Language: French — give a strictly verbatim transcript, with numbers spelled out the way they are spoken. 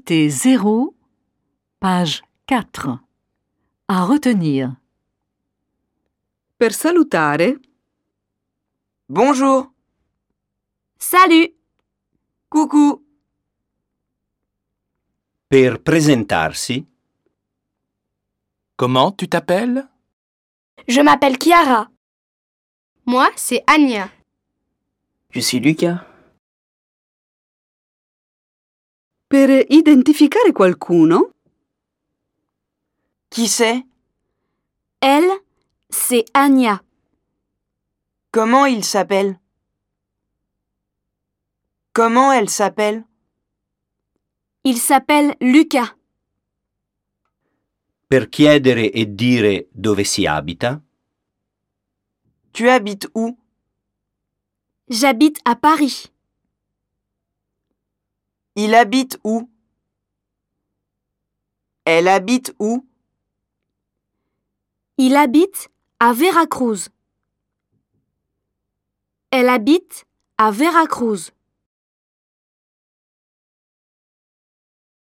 Activité zéro, page quatre. À retenir. Per salutare. Bonjour. Salut. Coucou. Per presentarsi. Comment tu t'appelles? Je m'appelle Chiara. Moi, c'est Anya. Je suis Lucas. Per identificare qualcuno. Qui c'est? Elle, c'est Anya. Comment il s'appelle? Comment elle s'appelle? Il s'appelle Lucas. Per chiedere e dire dove si abita. Tu habites où? J'habite à Paris. Il habite où? Elle habite où? Il habite à Veracruz. Elle habite à Veracruz.